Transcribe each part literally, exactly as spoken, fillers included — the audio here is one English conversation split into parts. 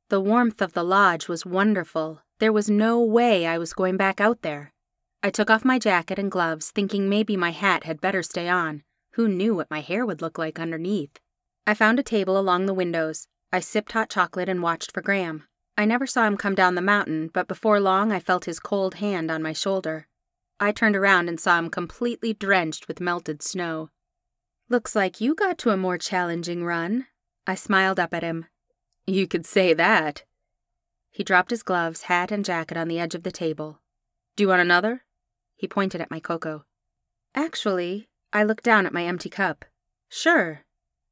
The warmth of the lodge was wonderful. There was no way I was going back out there. I took off my jacket and gloves, thinking maybe my hat had better stay on. Who knew what my hair would look like underneath? I found a table along the windows. I sipped hot chocolate and watched for Graham. I never saw him come down the mountain, but before long I felt his cold hand on my shoulder. I turned around and saw him completely drenched with melted snow. "Looks like you got to a more challenging run." I smiled up at him. "You could say that." He dropped his gloves, hat, and jacket on the edge of the table. "Do you want another?" He pointed at my cocoa. Actually, I looked down at my empty cup. "Sure."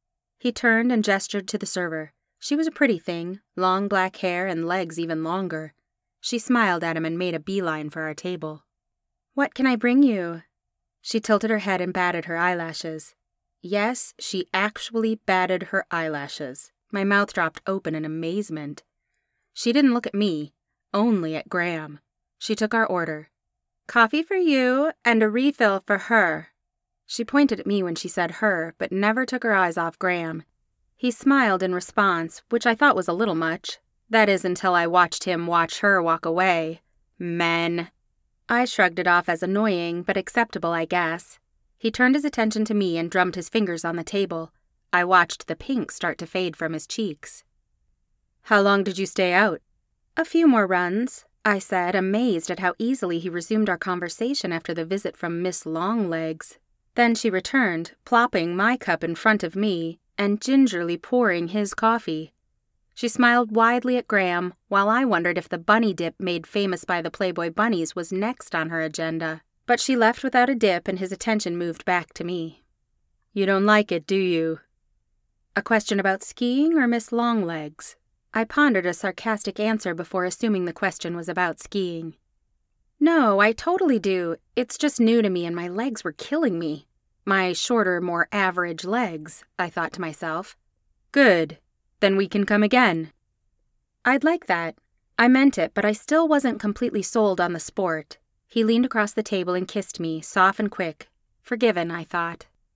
He turned and gestured to the server. She was a pretty thing, long black hair and legs even longer. She smiled at him and made a beeline for our table. "What can I bring you?" She tilted her head and batted her eyelashes. Yes, she actually batted her eyelashes. My mouth dropped open in amazement. She didn't look at me, only at Graham. She took our order. "Coffee for you, and a refill for her." She pointed at me when she said her, but never took her eyes off Graham. He smiled in response, which I thought was a little much. That is, until I watched him watch her walk away. Men. I shrugged it off as annoying, but acceptable, I guess. He turned his attention to me and drummed his fingers on the table. I watched the pink start to fade from his cheeks. "How long did you stay out?" "A few more runs," I said, amazed at how easily he resumed our conversation after the visit from Miss Longlegs. Then she returned, plopping my cup in front of me and gingerly pouring his coffee. She smiled widely at Graham, while I wondered if the bunny dip made famous by the Playboy bunnies was next on her agenda. But she left without a dip and his attention moved back to me. "You don't like it, do you?" A question about skiing or Miss Longlegs? I pondered a sarcastic answer before assuming the question was about skiing. "No, I totally do. It's just new to me and my legs were killing me. My shorter, more average legs," I thought to myself. "Good. Then we can come again." I'd like that. I meant it, but I still wasn't completely sold on the sport. He leaned across the table and kissed me, soft and quick. Forgiven, I thought.